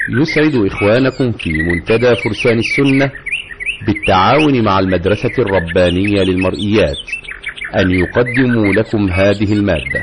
يسعد إخوانكم في منتدى فرسان السنة بالتعاون مع المدرسة الربانية للمرئيات أن يقدموا لكم هذه المادة.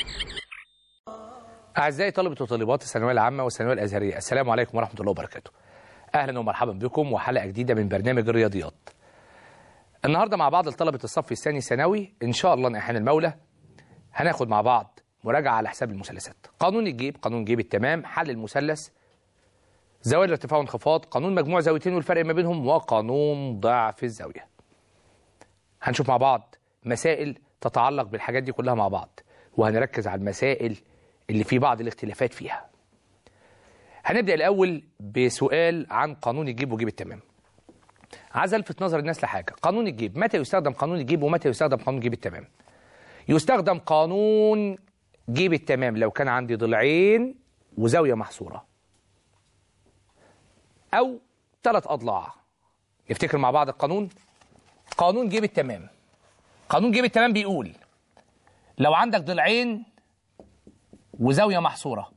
أعزائي طلبة وطالبات الثانوية العامة والثانوية الأزهرية، السلام عليكم ورحمة الله وبركاته. أهلا ومرحبا بكم وحلقة جديدة من برنامج الرياضيات. النهاردة مع بعض لطلبة الصف الثاني ثانوي إن شاء الله نحن المولى هناخد مع بعض مراجعة على حساب المثلثات. قانون الجيب، قانون جيب التمام، حل المثلث، زوايا الارتفاع والانخفاض، قانون مجموع زاويتين والفرق ما بينهم، وقانون ضعف الزاوية. هنشوف مع بعض مسائل تتعلق بالحاجات دي كلها مع بعض، وهنركز على المسائل اللي في بعض الاختلافات فيها. هنبدأ الأول بسؤال عن قانون الجيب وجيب التمام. عايز ألفت نظر الناس لحاجة. قانون الجيب، متى يستخدم قانون الجيب ومتى يستخدم قانون جيب التمام؟ يستخدم قانون جيب التمام لو كان عندي ضلعين وزاوية محصورة أو 3 أضلاع. نفتكر مع بعض القانون. قانون جيب التمام، قانون جيب التمام بيقول لو عندك ضلعين وزاوية محصورة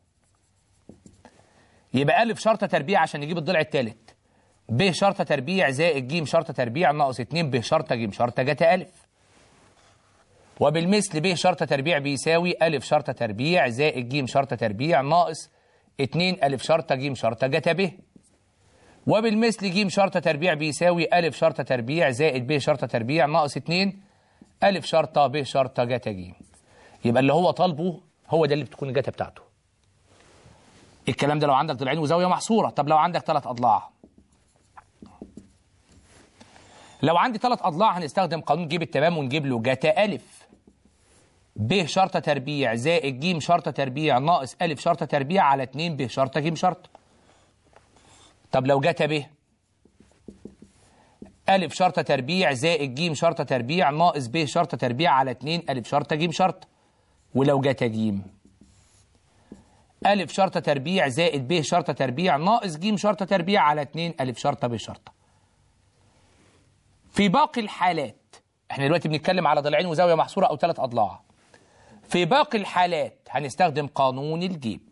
يبقى ألف شرطة تربيع عشان نجيب الضلع الثالث، ب شرطة تربيع زائد ج شرطة تربيع ناقص 2 ب شرطة ج شرطة جت ألف. وبالمثل ب شرطة تربيع بيساوي ألف شرطة تربيع زائد ج شرطة تربيع ناقص 2 ألف شرطة ج شرطة جت ب. وبالمثل ج شرطة تربيع بيساوي ألف شرطة تربيع زائد ب شرطة تربيع ناقص 2 ألف شرطة ب شرطة جت ج. يبقى اللي هو طالبه هو ده اللي بتكون الجتا بتاعته. الكلام ده لو عندك ضلعين وزاوية محصورة. طب لو عندك 3 أضلاع، لو عندي 3 أضلاع هنستخدم قانون جيب التمام ونجيب له جتا ألف ب شرطة تربيع زائد ج شرطة تربيع ناقص ألف شرطة تربيع على 2 ب شرطة ج شرطة. طب لو جتا ب ألف شرطة تربيع زائد ج شرطة تربيع ناقص ب شرطة تربيع على 2 ألف شرطة ج شرطة. ولو جتا ج ألف شرطة تربيع زائد ب شرطة تربيع ناقص ج شرطة تربيع على 2 ألف شرطة ب شرطة. في باقي الحالات، احنا دلوقتي بنتكلم على ضلعين وزاوية محصورة أو 3 أضلاع. في باقي الحالات هنستخدم قانون الجيب.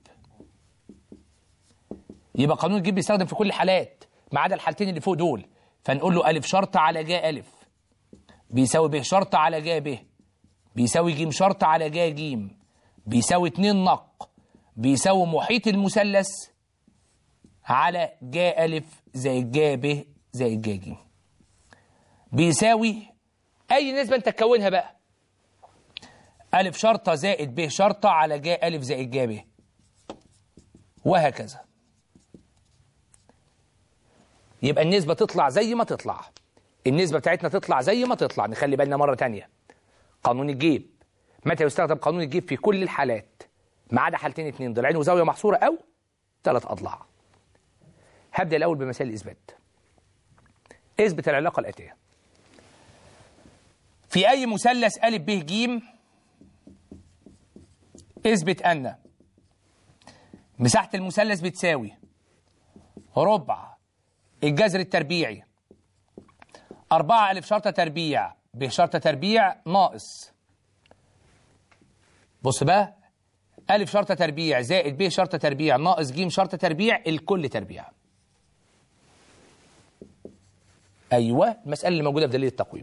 يبقى قانون الجيب بيستخدم في كل الحالات ما عدا الحالتين اللي فوق دول. فنقول له ألف شرطة على جا ألف بيساوي ب شرطة على جا ب بيساوي ج شرطة على جا ج بيساوي 2 نق بيساوي محيط المثلث على جا ألف زائد جا ب زائد جا ج بيساوي أي نسبة أنت تكونها بقى. ألف شرطة زائد ب شرطة على جا ألف زائد جا ب، وهكذا. يبقى النسبة تطلع زي ما تطلع، النسبة بتاعتنا تطلع زي ما تطلع. نخلي بالنا مرة تانية. قانون الجيب، متى يستخدم قانون الجيب؟ في كل الحالات ما عدا حالتين 2، ضلعين وزاوية محصورة أو 3 أضلاع. هبدأ الأول بمثال الإثبات. اثبت العلاقة الآتية. في أي مثلث أ ب ج اثبت أن مساحة المثلث بتساوي ربع الجذر التربيعي 4 ألف شرطة تربيع ب شرطة تربيع ناقص، بص بقى، ألف شرطة تربيع زائد ب شرطة تربيع ناقص ج شرطة تربيع الكل تربيع. أيوة، المسألة اللي موجودة في دليل التقويم.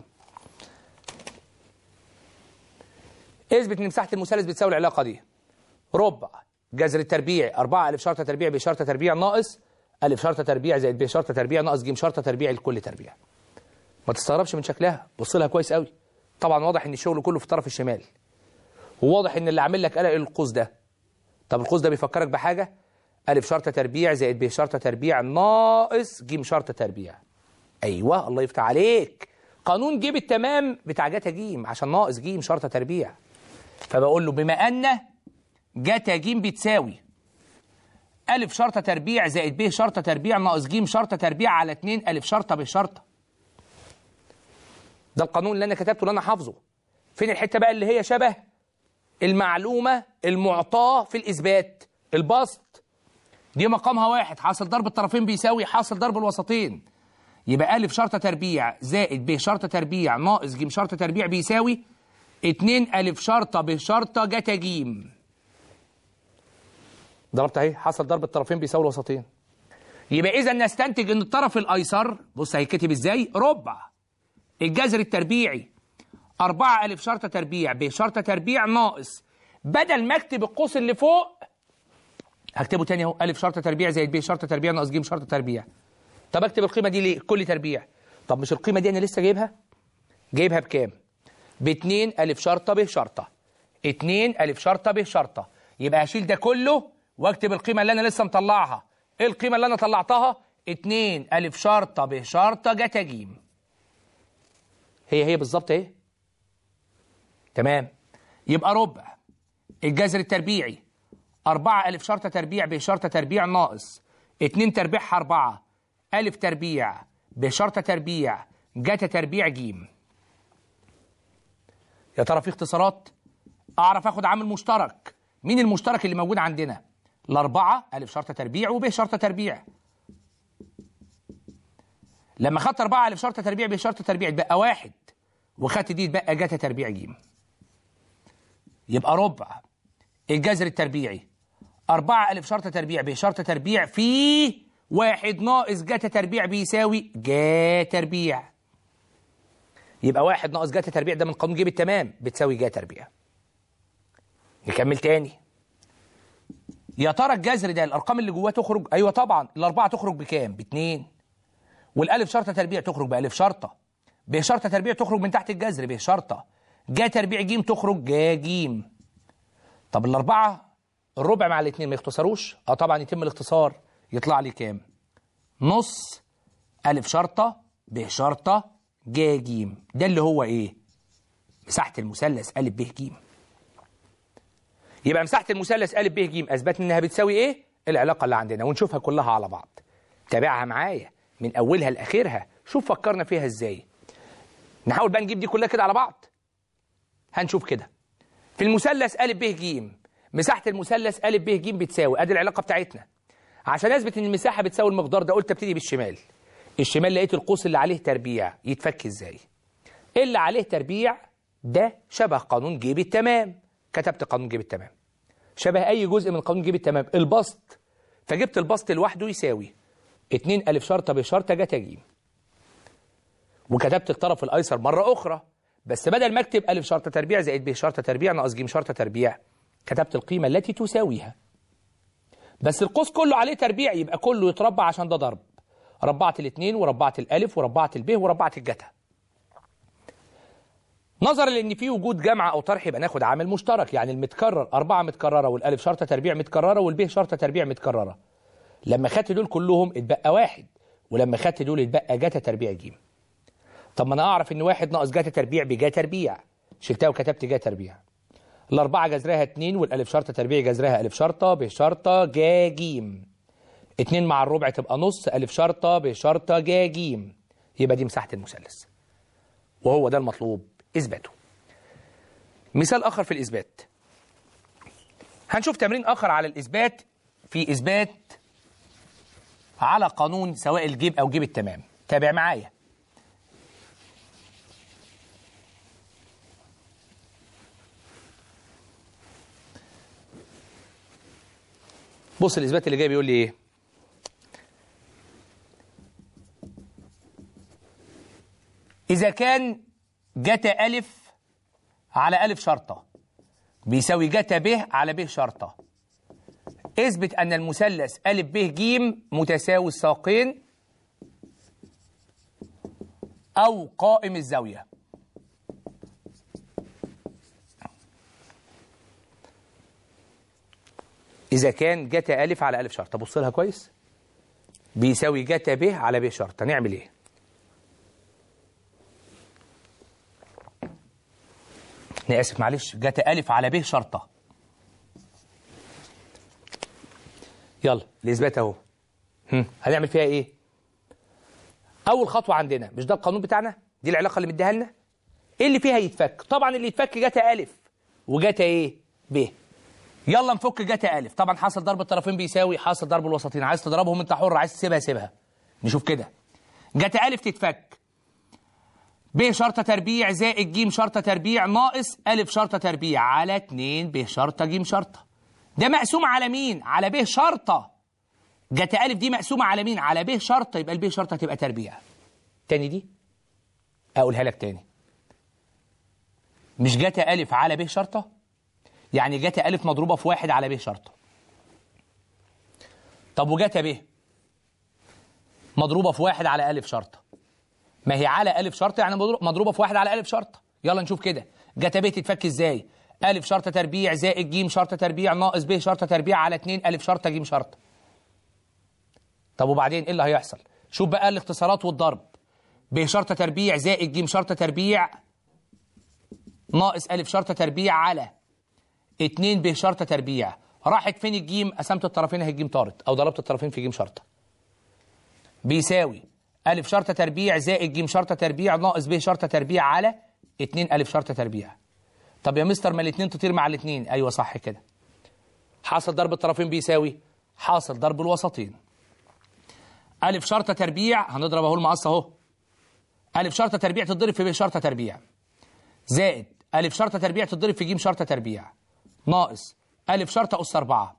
اثبت ان مساحة المثلث بتساوي العلاقة دي: ربع جذر التربيع 4 ألف شرطة تربيع ب شرطة تربيع ناقص ألف شرطة تربيع زائد ب شرطة تربيع ناقص ج شرطة تربيع الكل تربيع. ما تستغربش من شكلها، بص لها كويس قوي. طبعا واضح ان الشغل كله في الطرف الشمال، وواضح ان اللي عامل لك قلق القوس ده. طب القوس ده بيفكرك بحاجة: ألف شرطة تربيع زائد ب شرطة تربيع ناقص ج شرطة تربيع. أيوة، الله يفتح عليك. قانون جيب التمام بتاع جتا ج عشان ناقص ج شرطة تربيع. فبقول له بما أن جتا ج بتساوي ألف شرطة تربيع زائد ب شرطة تربيع ناقص ج شرطة تربيع على 2 ألف شرطة ب شرطة. ده القانون اللي أنا كتبته اللي أنا حافظه. فين الحتة بقى اللي هي شبه المعلومة المعطاة في الإثبات؟ البسط دي مقامها 1، حاصل ضرب الطرفين بيساوي حاصل ضرب الوسطين. يبقى ألف شرطة تربيع زائد ب شرطة تربيع ناقص ج شرطة تربيع بيساوي 2 ألف شرطة ب شرطة جتا ج. ضربت اهي، حصل ضرب الطرفين بيساوي الوسطين. يبقى إذا نستنتج إن الطرف الأيسر بص هيتكتب إزاي؟ ربع الجذر التربيعي 4 ألف شرطة تربيع ب شرطة تربيع ناقص، بدل ما أكتب القوس اللي فوق هكتبه تاني أهو، ألف شرطة تربيع زائد ب شرطة تربيع ناقص ج شرطة تربيع. طب أكتب القيمة دي ليه؟ كل تربيع. طب مش القيمة دي أنا لسه جايبها بكام؟ ب2 ألف شرطة ب شرطة، 2 ألف شرطة ب شرطة. يبقى هشيل ده كله واكتب القيمة اللي أنا لسه مطلعها. إيه القيمة اللي أنا طلعتها؟ 2 ألف شرطة ب شرطة جتا ج. هي بالظبط اهي. تمام. يبقى ربع الجذر التربيعي 4 ألف شرطة تربيع ب شرطة تربيع ناقص 2 تربيعها 4 ألف تربيع ب شرطة تربيع جتا تربيع ج. يا ترى في اختصارات؟ أعرف آخد عامل مشترك. مين المشترك اللي موجود عندنا؟ ال4 ألف شرطة تربيع وب شرطة تربيع. لما خدت 4 ألف شرطة تربيع ب شرطة تربيع اتبقى 1 وخدت دي اتبقى جتا تربيع ج. يبقى ربع الجذر التربيعي 4 ألف شرطة تربيع ب شرطة تربيع في 1 ناقص جتا تربيع بيساوي جا تربيع. يبقى 1 ناقص جتا تربيع ده من قانون ج بالتمام بتساوي جا تربيع. نكمل تاني. يا ترى الجذر ده الأرقام اللي جواه تخرج؟ أيوه طبعا. الأربعة تخرج بكام؟ ب2. والألف شرطة تربيع تخرج بألف شرطة. ب شرطة تربيع تخرج من تحت الجذر ب شرطة. جا تربيع ج تخرج جا ج. طب الأربعة الربع مع الاثنين ما يختصروش؟ طبعا يتم الاختصار. يطلع لي كام؟ نص ألف شرطة ب شرطة جا ج. ده اللي هو إيه؟ مساحة المثلث أ ب ج. يبقى مساحة المثلث أ ب ج أثبتنا إنها بتساوي إيه؟ العلاقة اللي عندنا، ونشوفها كلها على بعض. تابعها معايا من أولها لآخرها، شوف فكرنا فيها إزاي. نحاول بقى نجيب دي كلها كده على بعض. هنشوف كده. في المثلث أ ب ج مساحة المثلث أ ب ج بتساوي، أدي العلاقة بتاعتنا. عشان أثبت إن المساحة بتساوي المقدار ده قلت أبتدي بالشمال. الشمال لقيت القوس اللي عليه تربيع، يتفك إزاي؟ اللي عليه تربيع ده شبه قانون ج بالتمام. كتبت قانون ج بالتمام. شبه أي جزء من قانون ج بالتمام. البسط. فجبت البسط لوحده يساوي 2 ألف شرطة ب شرطة جتا ج. وكتبت الطرف الأيسر مرة أخرى، بس بدل ما أكتب ألف شرطة تربيع زائد ب شرطة تربيع ناقص ج شرطة تربيع كتبت القيمة التي تساويها. بس القوس كله عليه تربيع يبقى كله يتربع عشان ده ضرب. ربعت الاثنين وربعت الألف وربعت الب وربعت الجتا. نظرا لأن في وجود جمع أو طرح يبقى ناخد عامل مشترك، يعني المتكرر 4 متكررة والألف شرطة تربيع متكررة والب شرطة تربيع متكررة. لما خدت دول كلهم اتبقى 1، ولما خدت دول اتبقى جتا تربيع ج. طب ما أنا أعرف إن 1 ناقص جتا تربيع بجا تربيع، شلتها وكتبت جا تربيع. الأربعة جذرها 2 والألف شرطة تربيع جذرها ألف شرطة ب شرطة جا ج. 2 مع الربع تبقى نص ألف شرطة ب شرطة جا ج. يبقى دي مساحة المثلث، وهو ده المطلوب إثباته. مثال آخر في الإثبات. هنشوف تمرين آخر على الإثبات في إثبات على قانون سواء الجيب أو جيب التمام. تابع معايا. بص الإثبات اللي جاي بيقول لي إيه؟ إذا كان جتا ألف على ألف شرطة بيساوي جتا ب على ب شرطة، اثبت أن المثلث أ ب ج متساوي الساقين أو قائم الزاوية. إذا كان جتا ألف على ألف شرطة، بص لها كويس، بيساوي جتا ب على ب شرطة، نعمل إيه؟ أنا آسف معلش، جتا ألف على ب شرطة. يلا الإثبات أهو. هنعمل فيها إيه؟ أول خطوة عندنا، مش ده القانون بتاعنا؟ دي العلاقة اللي مديها لنا؟ إيه اللي فيها يتفك؟ طبعا اللي يتفك جتا ألف وجتا إيه؟ ب. يلا نفك جتا ألف. طبعا حاصل ضرب الطرفين بيساوي حاصل ضرب الوسطين، عايز تضربهم أنت حر، عايز تسيبها سيبها. نشوف كده. جتا ألف تتفك ب شرطة تربيع زائد ج شرطة تربيع ناقص ألف شرطة تربيع على 2 ب شرطة ج شرطة. ده مقسوم على مين؟ على ب شرطة. جت ألف دي مقسومة على مين؟ على ب شرطة، يبقى الب شرطة تبقى تربيع. تاني دي أقولها لك تاني. مش جت ألف على ب شرطة؟ يعني جت ألف مضروبة في واحد على ب شرطة. طب وجت ب مضروبة في واحد على ألف شرطة. ما هي على ألف شرطة يعني مضروبة في واحد على ألف شرطة. يلا نشوف كده جت ب تتفك ازاي؟ ألف شرطة تربيع زائد ج شرطة تربيع ناقص ب شرطة تربيع على 2 ألف شرطة ج شرطة. طب وبعدين ايه اللي هيحصل؟ شوف بقى الاختصارات والضرب. ب شرطة تربيع زائد ج شرطة تربيع ناقص ألف شرطة تربيع على 2 ب شرطة تربيع. راحت فين الجيم؟ قسمت الطرفين اهي الجيم طارت، او ضربت الطرفين في ج شرطة. بيساوي ألف شرطة تربيع زائد ج شرطة تربيع ناقص ب شرطة تربيع على 2 ألف شرطة تربيع. طب يا مستر ما الاثنين تطير مع الاثنين. ايوه صح كده. حاصل ضرب الطرفين بيساوي حاصل ضرب الوسطين. ألف شرطة تربيع هنضرب اهو المقص اهو. ألف شرطة تربيع تتضرب في ب شرطة تربيع زائد ألف شرطة تربيع تتضرب في ج شرطة تربيع ناقص ألف شرطة أس 4.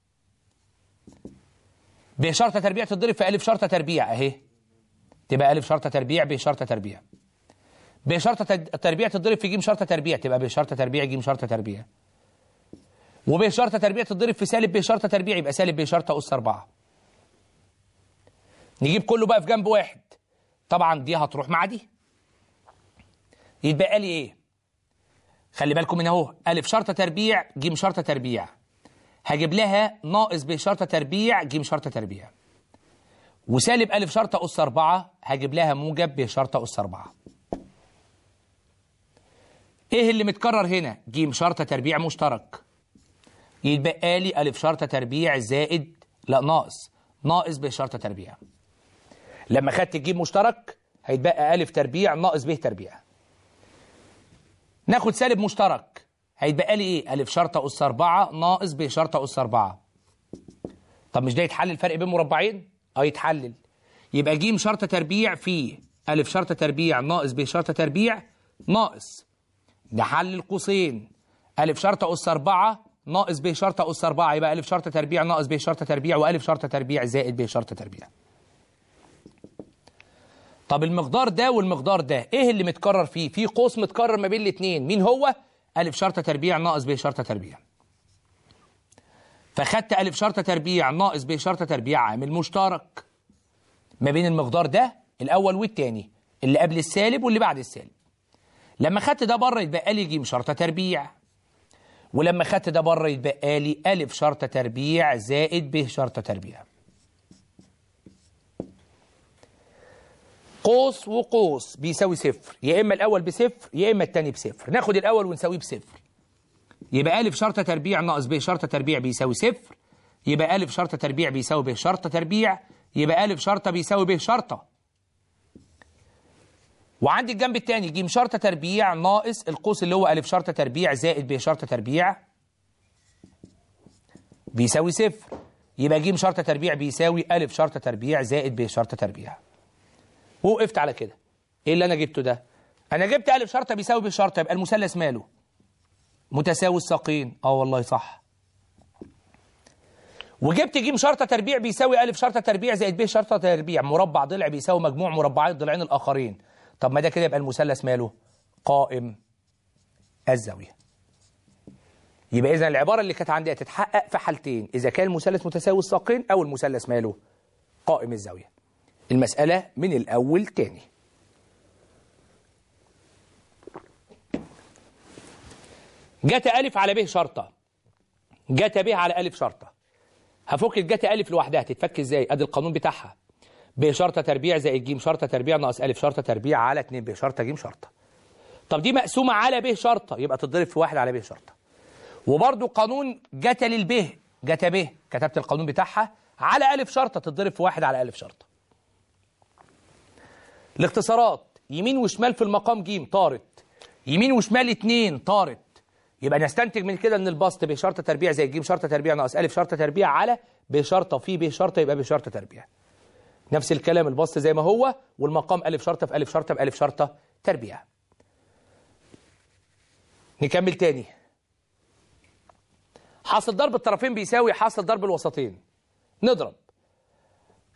ب شرطة تربيع تتضرب في ألف شرطة تربيع أهي، تبقى ألف شرطة تربيع ب شرطة تربيع. ب شرطة تربيع تتضرب في ج شرطة تربيع تبقى ب شرطة تربيع ج شرطة تربيع. وب شرطة تربيع تتضرب في سالب ب شرطة تربيع يبقى سالب ب شرطة أس 4. نجيب كله بقى في جنب واحد. طبعا دي هتروح مع دي، يتبقى لي ايه؟ خلي بالكم من اهو ألف شرطة تربيع ج شرطة تربيع، هجيب لها ناقص ب شرطة تربيع ج شرطة تربيع، وسالب ألف شرطة أس 4 هجيب لها موجب ب شرطة أس 4. ايه اللي متكرر هنا؟ ج شرطة تربيع مشترك، يتبقى لي ألف شرطة تربيع زائد ناقص ب شرطة تربيع. لما خدت الجيم مشترك هيتبقى ألف تربيع ناقص ب تربيع. ناخد سالب مشترك هيتبقى لي ايه؟ ألف شرطة أس 4 ناقص ب شرطة أس 4. طب مش ده يتحلل الفرق بين مربعين؟ يتحلل. يبقى ج شرطة تربيع في ألف شرطة تربيع ناقص ب شرطة تربيع ناقص نحلل قوسين ألف شرطة أس 4 ناقص ب شرطة أس 4 يبقى ألف شرطة تربيع ناقص ب شرطة تربيع وألف شرطة تربيع زائد ب شرطة تربيع. طب المقدار ده والمقدار ده ايه اللي متكرر فيه؟ في قوس متكرر ما بين الاثنين، مين هو؟ ألف شرطة تربيع ناقص ب شرطة تربيع. فخدت ألف شرطة تربيع ناقص ب شرطة تربيع عامل مشترك ما بين المقدار ده الأول والثاني، اللي قبل السالب واللي بعد السالب. لما خدت ده بره يتبقى لي ج شرطة تربيع، ولما خدت ده بره يتبقى لي ألف شرطة تربيع زائد ب شرطة تربيع. قوس وقوس بيساوي صفر، يا إما الأول بصفر يا إما الثاني بصفر. ناخد الأول ونساويه بصفر، يبقى ألف شرطة تربيع ناقص ب شرطة تربيع بيساوي صفر، يبقى ألف شرطة تربيع بيساوي ب شرطة تربيع، يبقى ألف شرطة بيساوي ب شرطة. وعندي الجنب الثاني ج شرطة تربيع ناقص القوس اللي هو ألف شرطة تربيع زائد ب شرطة تربيع بيساوي صفر، يبقى ج شرطة تربيع بيساوي ألف شرطة تربيع زائد ب شرطة تربيع. ووقفت على كده. ايه اللي انا جبته ده؟ انا جبت ألف شرطة بيساوي ب شرطة، يبقى المثلث ماله؟ متساوي الساقين. والله صح. وجبت ج شرطة تربيع بيساوي ألف شرطة تربيع زائد ب شرطة تربيع، مربع ضلع بيساوي مجموع مربعي الضلعين الآخرين. طب ما ده كده يبقى المثلث ماله؟ قائم الزاوية. يبقى إذا العبارة اللي كانت عندي هتتحقق في حالتين، إذا كان المثلث متساوي الساقين أو المثلث ماله؟ قائم الزاوية. المسألة من الأول تاني. جت ألف على ب شرطة، جت ب على ألف شرطة. هفك الجت ألف لوحدها تتفك إزاي؟ أدي القانون بتاعها. ب شرطة تربيع زائد ج شرطة تربيع ناقص ألف شرطة تربيع على 2 ب شرطة ج شرطة. طب دي مقسومة على ب شرطة يبقى تتضرب في 1 على ب شرطة. وبرده قانون جت للب، جت ب كتبت القانون بتاعها على ألف شرطة تتضرب في 1 على ألف شرطة. الاختصارات يمين وشمال في المقام ج طارت، يمين وشمال 2 طارت، يبقى نستنتج من كده ان البسط ب شرطة تربيع زائد ج شرطة تربيع ناقص ألف شرطة تربيع على ب شرطة في ب شرطة يبقى ب شرطة تربيع. نفس الكلام البسط زي ما هو، والمقام ألف شرطة في ألف شرطة بألف شرطة تربيع. نكمل تاني. حاصل ضرب الطرفين بيساوي حاصل ضرب الوسطين. نضرب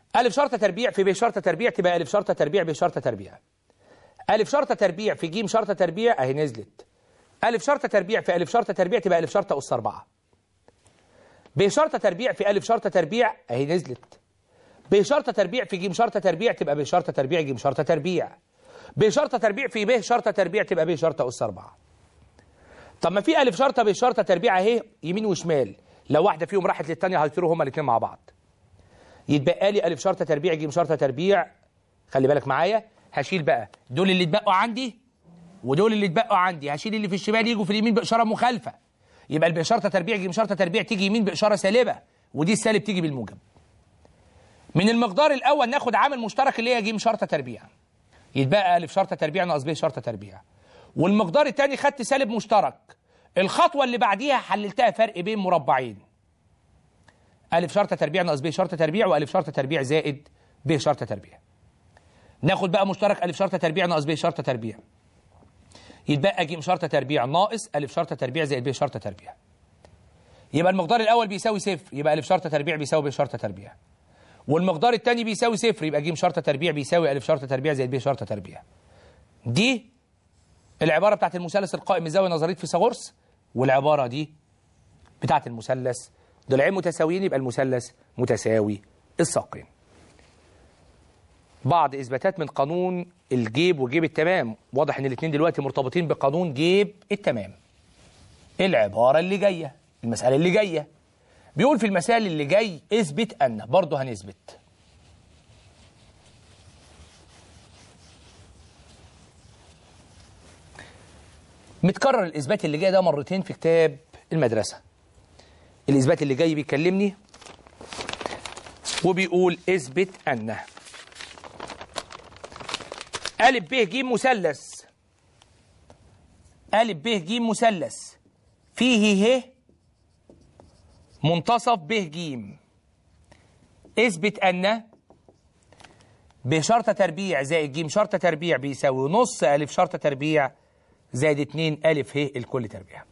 ألف شرطة تربيع في ب شرطة تربيع تبقى ألف شرطة تربيع ب شرطة تربيع. ألف شرطة تربيع في ج شرطة تربيع أهي نزلت. ألف شرطة تربيع في ألف شرطة تربيع تبقى ألف شرطة أس 4. ب شرطة تربيع في ألف شرطة تربيع أهي نزلت. ب شرطة تربيع في ج شرطة تربيع تبقى ب شرطة تربيع ج شرطة تربيع. ب شرطة تربيع في ب شرطة تربيع تبقى ب شرطة أس 4. طب ما في ألف شرطة ب شرطة تربيع أهي يمين وشمال، لو واحدة فيهم راحت للثانية هيطيروا هما الاثنين مع بعض. يتبقى لي ألف شرطة تربيع ج شرطة تربيع. خلي بالك معايا، هشيل بقى دول اللي اتبقوا عندي ودول اللي اتبقوا عندي، هشيل اللي في الشمال يجوا في اليمين بإشارة مخالفة. يبقى الب شرطة تربيع ج شرطة تربيع تيجي يمين بإشارة سالبة، ودي السالب تيجي بالموجب. من المقدار الأول ناخد عامل مشترك اللي هي ج شرطة تربيع، يتبقى ألف شرطة تربيع ناقص ب شرطة تربيع. والمقدار الثاني خدت سالب مشترك، الخطوة اللي بعديها حللتها فرق بين مربعين، ألف شرطة تربيع ناقص ب شرطة تربيع وألف شرطة تربيع زائد ب شرطة تربيع. ناخد بقى مشترك ألف شرطة تربيع ناقص ب شرطة تربيع، يتبقى ج شرطة تربيع ناقص ألف شرطة تربيع زائد ب شرطة تربيع. يبقى المقدار الأول بيساوي صفر، يبقى ألف شرطة تربيع بيساوي ب شرطة تربيع. والمقدار الثاني بيساوي صفر، يبقى ج شرطة تربيع بيساوي ألف شرطة تربيع زائد ب شرطة تربيع. دي العبارة بتاعت المثلث القائم الزاوية نظرية فيثاغورس، والعبارة دي بتاعت المثلث ضلعين متساويين يبقى المثلث متساوي الساقين. بعض إثباتات من قانون الجيب وجيب التمام. واضح إن الاثنين دلوقتي مرتبطين بقانون جيب التمام. العبارة اللي جاية، المسألة اللي جاية بيقول في المثال اللي جاي اثبت أن، برضه هنثبت. متكرر الإثبات اللي جاي ده مرتين في كتاب المدرسة. الإثبات اللي جاي بيكلمني وبيقول اثبت أن أ ب ج مثلث، أ ب ج مثلث فيه ه منتصف ب ج. اثبت أن ب شرطة تربيع زائد ج شرطة تربيع بيساوي نص أ شرطة تربيع زائد 2 أ ه الكل تربيع.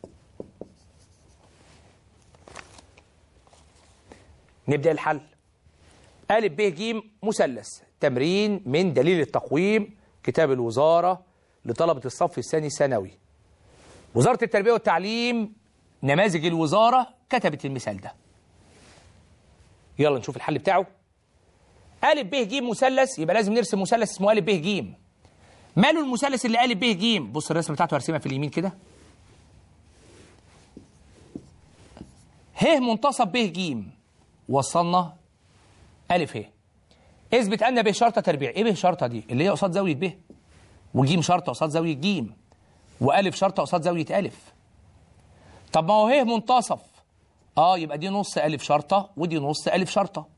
نبدأ الحل. أ ب ج مثلث، تمرين من دليل التقويم كتاب الوزارة لطلبة الصف الثاني ثانوي. وزارة التربية والتعليم نماذج الوزارة كتبت المثال ده. يلا نشوف الحل بتاعه. أ ب ج مثلث، يبقى لازم نرسم مثلث اسمه أ ب ج. ماله المثلث اللي أ ب ج؟ بص الرسمة بتاعته هرسمها في اليمين كده. ه منتصف ب ج، وصلنا أ ه. اثبت أن ب شرطة تربيع. إيه ب شرطة دي؟ اللي هي قصاد زاوية ب، وج شرطة قصاد زاوية ج، وأ شرطة قصاد زاوية أ. طب ما هو ه منتصف، يبقى دي نص أ شرطة ودي نص أ شرطة.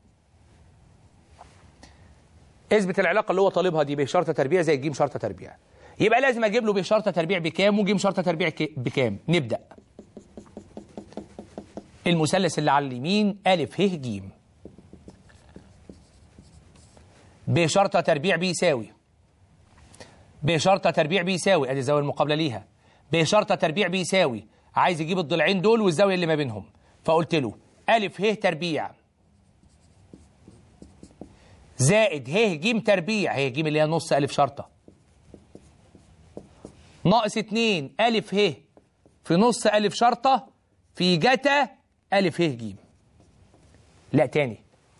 اثبت العلاقة اللي هو طالبها دي، ب شرطة تربيع زي ج شرطة تربيع. يبقى لازم أجيب له ب شرطة تربيع بكام وج شرطة تربيع بكام. نبدأ. المثلث اللي على اليمين أ ه ج. ب شرطة تربيع بيساوي، ب شرطة تربيع بيساوي، ادي الزاوية المقابلة ليها. ب شرطة تربيع بيساوي، عايز يجيب الضلعين دول والزاوية اللي ما بينهم، فقلت له أ ه تربيع زائد ه ج تربيع، ه ج اللي هي نص أ شرطة، ناقص 2 أ ه في نص أ شرطة في جتا أ ه ج. لا تاني،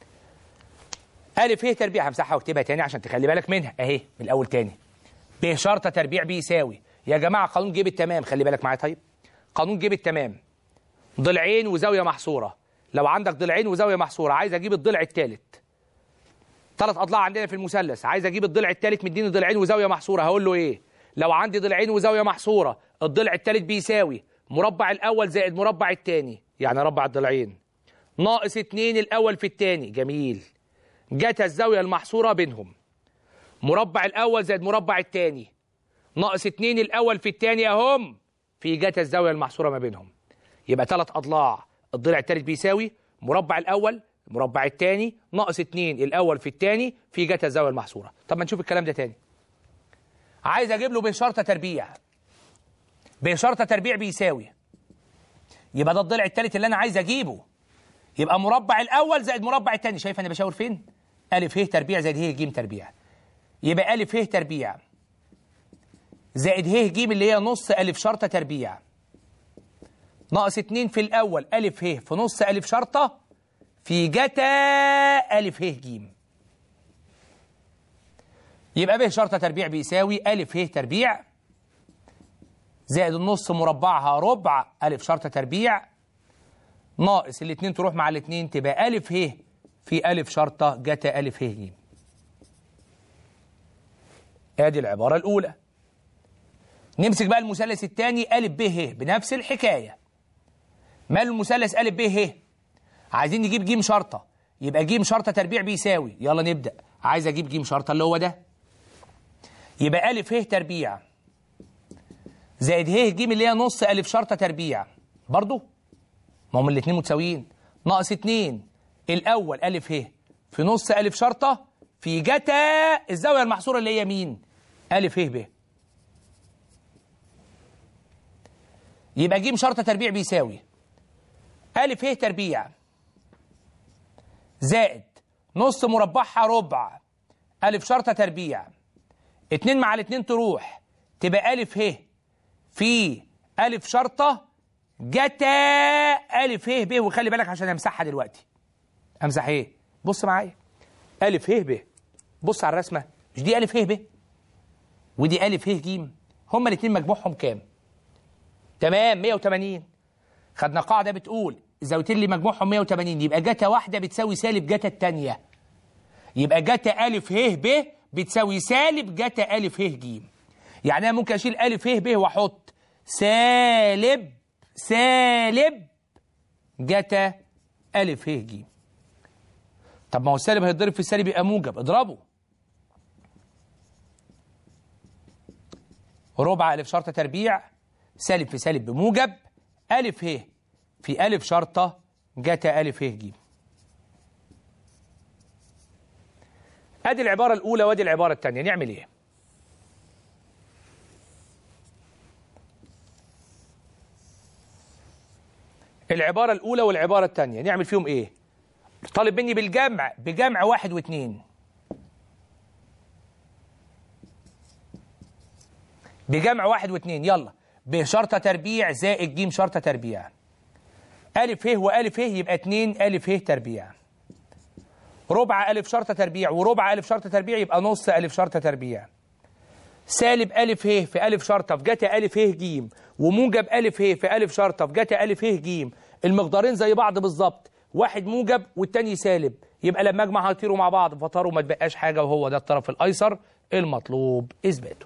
أ ه تربيع همسحها واكتبها تاني عشان تخلي بالك منها اهي من الأول تاني. ب شرطة تربيع بيساوي، يا جماعة قانون جيب التمام، خلي بالك معايا. طيب قانون جيب التمام ضلعين وزاوية محصورة. لو عندك ضلعين وزاوية محصورة عايز أجيب الضلع الثالث، 3 أضلاع عندنا في المثلث، عايز أجيب الضلع الثالث مديني ضلعين وزاوية محصورة، هقول له إيه؟ لو عندي ضلعين وزاوية محصورة الضلع الثالث بيساوي مربع الأول زائد مربع الثاني، يعني ربع الضلعين، ناقص 2 الأول في الثاني. جميل. جت الزاوية المحصورة بينهم، مربع الأول زائد مربع الثاني، ناقص 2 الأول في الثاني أهم في جت الزاوية المحصورة ما بينهم. يبقى 3 أضلاع الضلع الثالث بيساوي مربع الأول مربع الثاني ناقص 2 الأول في الثاني في جت الزاوية المحصورة. طب ما نشوف الكلام ده تاني. عايز أجيب له ب شرطة تربيع، ب شرطة تربيع بيساوي، يبقى ده الضلع الثالث اللي أنا عايز أجيبه، يبقى مربع الأول زائد مربع الثاني. شايف أنا بشاور فين؟ ألف ه تربيع زائد ه ج تربيع. يبقى ألف ه تربيع زائد ه ج اللي هي نص ألف شرطة تربيع ناقص 2 في الأول ألف ه في نص ألف شرطة في جتا ألف ه ج. يبقى ب شرطة تربيع بيساوي ألف ه تربيع زائد النص مربعها ربع ألف شرطة تربيع ناقص الاتنين تروح مع الاتنين تبقى ألف ه في ألف شرطة جتا ألف ه ج. ادي العبارة الأولى. نمسك بقى المثلث الثاني ألف ب ه بنفس الحكاية. مال المثلث ألف ب ه؟ عايزين نجيب ج شرطة، يبقى ج شرطة تربيع بيساوي، يلا نبدأ. عايز أجيب ج شرطة اللي هو ده، يبقى ألف ه تربيع زائد ه ج اللي هي نص ألف شرطة تربيع برضو، ما هم الاتنين متساويين، ناقص 2 الأول ألف ه في نص ألف شرطة في جتا الزاوية المحصورة اللي هي مين؟ ألف ه ب. يبقى ج شرطة تربيع بيساوي ألف ه تربيع زائد نص مربعها ربع ألف شرطة تربيع 2 مع الاتنين تروح تبقى ألف ه في ألف شرطة جتا ألف ه ب. وخلي بالك عشان أمسحها دلوقتي. أمسح إيه؟ بص معايا. ألف ه ب، بص على الرسمة، مش دي ألف ه ب ودي ألف ه ج؟ هما الاتنين مجموعهم كام؟ تمام 180. خدنا قاعدة بتقول الزاويتين اللي مجموعهم 180 يبقى جتا واحدة بتساوي سالب جتا التانية. يبقى جتا ألف ه ب بتساوي سالب جتا ألف ه ج. يعني أنا ممكن أشيل ألف ه ب وأحط سالب جتا ألف ه ج. طب ما هو السالب هيتضرب في السالب يبقى موجب، اضربه. ربع ألف شرطة تربيع سالب في سالب بموجب ألف ه في ألف شرطة جتا ألف ه ج. أدي العبارة الأولى وأدي العبارة الثانية. نعمل إيه؟ العبارة الأولى والعبارة الثانية نعمل فيهم إيه؟ طالب مني بالجمع بجمع 1 و2. بجمع 1 و2 يلا. ب شرطة تربيع زائد ج شرطة تربيع. ألف ه وألف ه يبقى 2 ألف ه تربيع. ربع ألف شرطة تربيع وربع ألف شرطة تربيع يبقى نص ألف شرطة تربيع. سالب ألف ه في ألف شرطة في جتا ألف ه ج وموجب ألف ه في ألف شرطة في جتا ألف ه ج. المقدارين زي بعض بالظبط، واحد موجب والتاني سالب، يبقى لما اجمع هيطيروا مع بعض فطاروا ما تبقاش حاجة، وهو ده الطرف الأيسر المطلوب إثباته.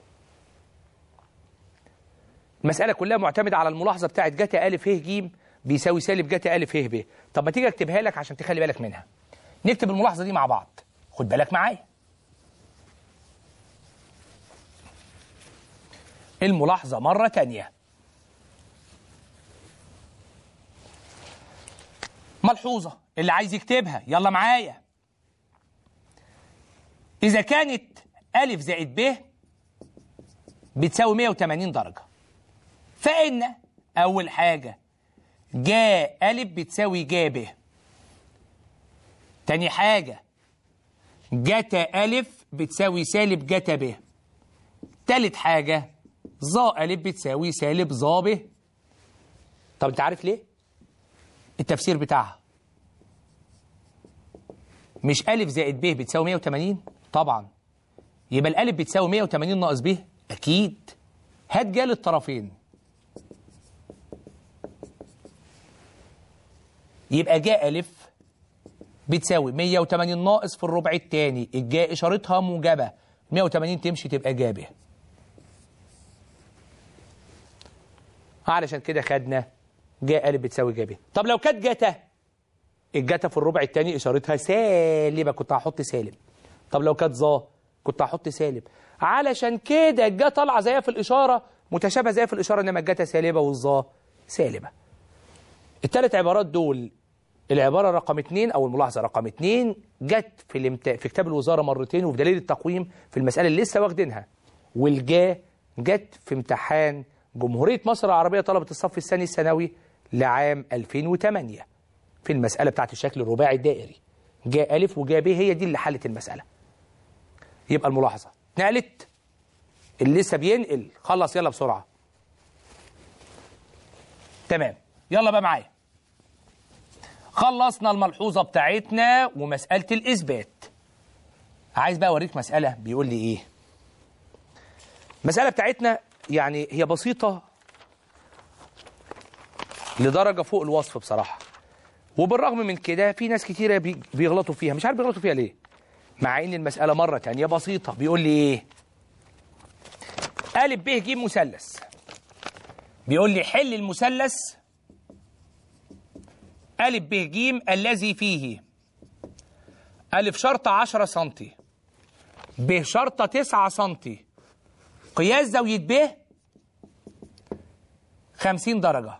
المسألة كلها معتمدة على الملاحظة بتاعت جتا ألف ه ج بيساوي سالب جتا ألف ه ب. طب ما تيجي اكتبها لك عشان تخلي بالك منها. نكتب الملاحظة دي مع بعض، خد بالك معايا. الملاحظة مرة تانية. ملحوظة اللي عايز يكتبها يلا معايا. إذا كانت ألف زائد ب بتساوي 180 درجة، فإن أول حاجة جا ألف بتساوي جا ب. تاني حاجة جتا ألف بتساوي سالب جتا ب. تالت حاجة ظا ألف بتساوي سالب ظا ب. طب أنت عارف ليه؟ التفسير بتاعها مش ألف زائد ب بتساوي 180؟ طبعا. يبقى الألف بتساوي 180 ناقص ب؟ أكيد. هات جا للطرفين، يبقى جا ألف بتساوي 180 ناقص في الربع الثاني، الجا إشارتها موجبة، 180 تمشي تبقى جا ب. علشان كده خدنا جا ألف بتساوي جا ب. طب لو كانت جتا، الجتا في الربع الثاني إشارتها سالبة كنت هحط سالب. طب لو كانت ظا كنت هحط سالب. علشان كده الجا طالعة زيها في الإشارة، متشابهة زيها في الإشارة، إنما الجتا سالبة والظا سالبة. الثلاث عبارات دول، العبارة رقم 2 أو الملاحظة رقم 2 جت في كتاب الوزارة مرتين وفي دليل التقويم في المسألة اللي لسه واخدينها، والجا جت في امتحان جمهورية مصر العربية طلبة الصف الثاني الثانوي لعام 2008 في المسألة بتاعت الشكل الرباعي الدائري. جا ألف وجا ب، هي دي اللي حلت المسألة. يبقى الملاحظة نقلت، اللي لسه بينقل خلص يلا بسرعة. تمام، يلا بقى معايا. خلصنا الملحوظة بتاعتنا ومسألة الإثبات. عايز بقى أوريك مسألة بيقول لي إيه. المسألة بتاعتنا يعني هي بسيطة لدرجة فوق الوصف بصراحة، وبالرغم من كده في ناس كتيرة بيغلطوا فيها، مش عارف بيغلطوا فيها ليه، مع إن المسألة مرة تانية بسيطة. بيقول لي إيه؟ أ ب ج مثلث. بيقول لي حل المثلث أ ب ج الذي فيه أ شرطة 10 سم، ب شرطة 9 سم، قياس زاوية ب 50 درجة.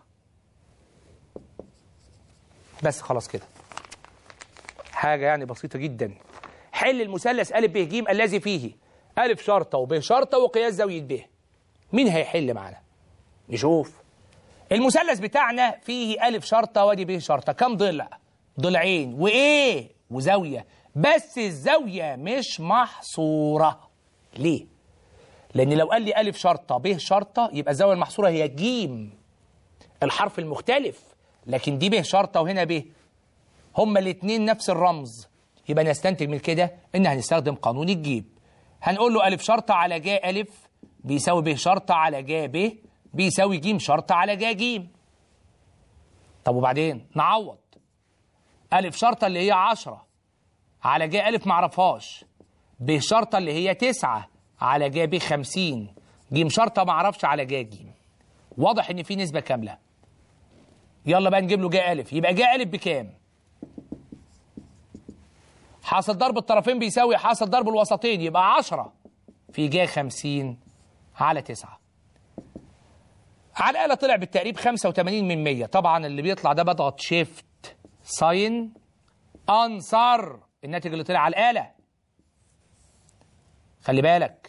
بس خلاص كده، حاجة يعني بسيطة جدا. حل المثلث أ ب ج الذي فيه أ شرطة وب شرطة وقياس زاوية ب. مين هيحل معانا؟ نشوف. المثلث بتاعنا فيه أ شرطة وادي ب شرطة، كم ضلع؟ ضلعين وإيه؟ وزاوية، بس الزاوية مش محصورة. ليه؟ لأن لو قال لي أ شرطة ب شرطة يبقى الزاوية المحصورة هي ج، الحرف المختلف، لكن دي ب شرطة وهنا ب، هما الاتنين نفس الرمز. يبقى نستنتج من كده إن هنستخدم قانون الجيب. هنقول له أ شرطة على ج أ بيساوي ب شرطة على ج ب بيساوي ج شرطة على ج ج. طب وبعدين نعوض. أ شرطة اللي هي 10 على ج أ معرفهاش، ب شرطة اللي هي 9 على ج ب 50، ج شرطة معرفش على ج ج. واضح إن في نسبة كاملة. يلا بقى نجيب له ج أ. يبقى ج أ بكام؟ حاصل ضرب الطرفين بيساوي حاصل ضرب الوسطين، يبقى 10 في ج 50 على 9. على الآلة طلع بالتقريب 85 من 100. طبعا اللي بيطلع ده بضغط شيفت ساين انصر الناتج اللي طلع على الآلة. خلي بالك،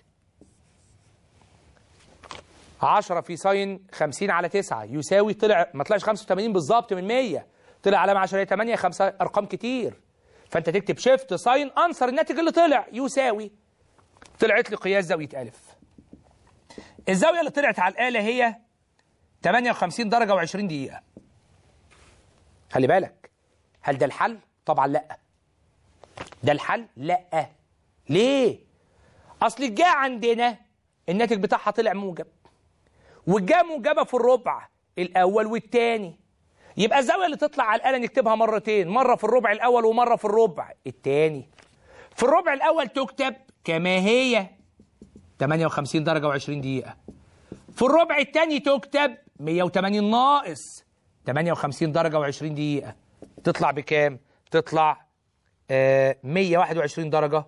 10 في ساين 50 على 9 يساوي، طلع ما طلعش 85 بالظبط من 100، طلع علامة عشرية 8، 5 أرقام كتير. فأنت تكتب شيفت ساين انصر الناتج اللي طلع يساوي، طلعت لي قياس زاوية أ. الزاوية اللي طلعت على الآلة هي 58 درجة و20 دقيقة. خلي بالك، هل ده الحل؟ طبعا لا. ده الحل؟ لا. ليه؟ أصل الجا عندنا الناتج بتاعها طلع موجب، والجا موجبة في الربع الأول والثاني، يبقى الزاوية اللي تطلع على الآلة نكتبها مرتين، مرة في الربع الأول ومرة في الربع الثاني. في الربع الأول تكتب كما هي 58 درجة و20 دقيقة، في الربع الثاني تكتب 180 ناقص 58 درجة و20 دقيقة. تطلع بكام؟ تطلع 121 درجة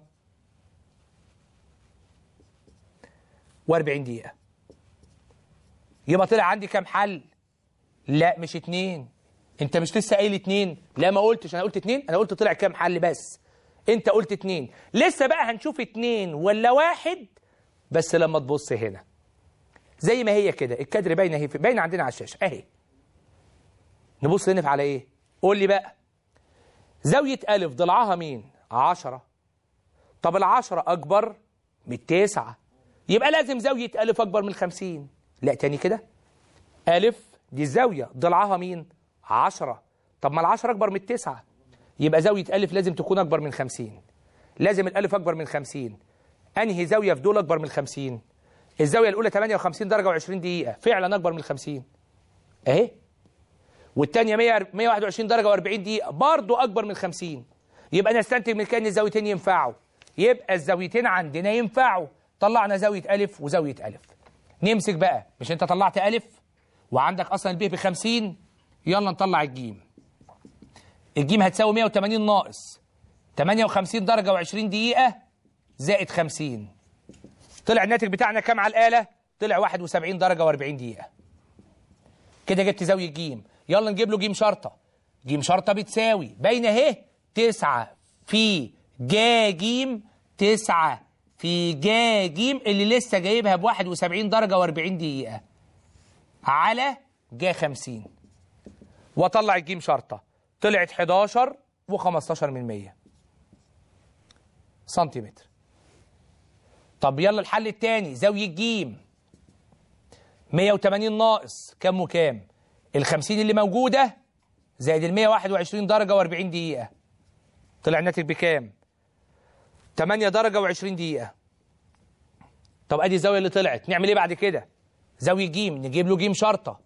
و40 دقيقة. يبقى طلع عندي كام حل؟ لا مش 2. انت مش لسه قايل 2؟ لا ما قلتش، انا قلت 2. انا قلت طلع كام حل بس، انت قلت 2. لسه بقى هنشوف 2 ولا 1، بس لما تبص هنا زي ما هي كده الكادر باينه اهي، باينه عندنا على الشاشه اهي. نبص هنا على ايه؟ قول لي بقى. زاويه أ ضلعها مين؟ 10. طب ال10 اكبر من 9، يبقى لازم زاويه أ اكبر من 50. لا تاني كده، أ دي الزاويه ضلعها مين؟ 10. طب ما ال10 اكبر من 9، يبقى زاويه أ لازم تكون اكبر من 50. لازم الألف اكبر من 50. انهي زاويه في دول اكبر من 50؟ الزاويه الاولى 58 درجه و20 دقيقه فعلا اكبر من 50 اهي، والثانيه 121 درجه و40 دقيقه برضه اكبر من 50. يبقى نستنتج من كده ان الزاويتين ينفعوا، يبقى الزاويتين عندنا ينفعوا. طلعنا زاويه أ وزاويه أ. نمسك بقى، مش انت طلعت أ وعندك اصلا الب ب50؟ يلا نطلع الجيم. الجيم هتساوي 180 ناقص 58 درجه و20 دقيقه زائد 50. طلع الناتج بتاعنا كام على الآلة؟ طلع 71 درجة و40 دقيقة. كده جبت زاوية ج. يلا نجيب له ج شرطة. ج شرطة بتساوي باينة اهي 9 في ج ج، 9 في ج ج اللي لسه جايبها ب 71 درجة و40 دقيقة على ج 50. واطلع الج شرطة، طلعت 11 و15 من 100. سنتيمتر. طب يلا الحل الثاني، زاوية ج 180 ناقص كام وكام؟ ال50 اللي موجودة زائد ال 121 درجة و40 دقيقة. طلع الناتج بكام؟ 8 درجة و20 دقيقة. طب ادي الزاوية اللي طلعت، نعمل ايه بعد كده؟ زاوية ج نجيب له ج شرطة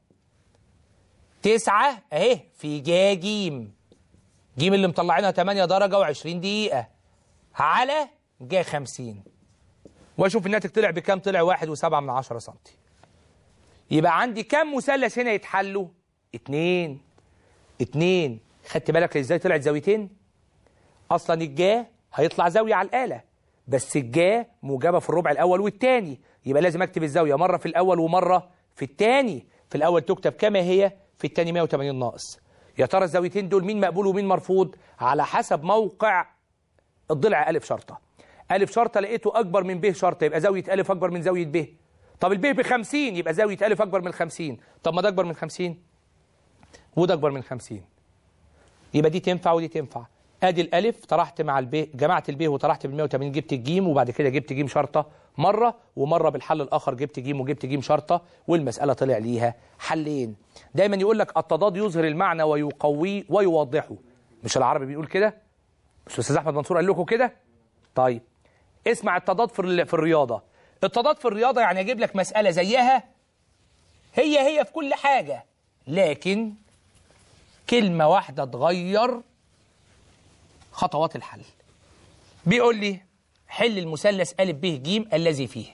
9 اهي في جا ج. ج اللي مطلعينها 8 درجة و20 دقيقة على جا 50. واشوف الناتج طلع بكام؟ طلع 1.7 سم. يبقى عندي كام مثلث هنا يتحلوا؟ 2. خدت بالك ازاي طلعت زاويتين؟ اصلا الجا هيطلع زاوية على الآلة، بس الجا موجبة في الربع الأول والثاني، يبقى لازم أكتب الزاوية مرة في الأول ومرة في الثاني. في الأول تكتب كما هي، في الثاني 180 ناقص. يا ترى الزاويتين دول مين مقبول ومين مرفوض؟ على حسب موقع الضلع ألف شرطة. ألف شرطة لقيته أكبر من ب شرطة، يبقى زاوية ألف أكبر من زاوية ب. طب الب ب50 يبقى زاوية ألف أكبر من 50. طب ما ده أكبر من 50 وده أكبر من 50، يبقى دي تنفع ودي تنفع. ادي الالف طرحت مع الب، جمعت الب وطرحت بال 180 جبت الجيم، وبعد كده جبت جيم شرطه مره، ومره بالحل الاخر جبت جيم وجبت جيم شرطه، والمساله طلع ليها حلين. دايما يقول لك التضاد يظهر المعنى ويقويه ويوضحه. مش العربي بيقول كده؟ مش الاستاذ احمد منصور قال لكم كده؟ طيب اسمع التضاد في الرياضه. التضاد في الرياضه يعني اجيب لك مساله زيها هي في كل حاجه، لكن كلمه واحده تغير خطوات الحل. بيقول لي حل المثلث أ ب ج الذي فيه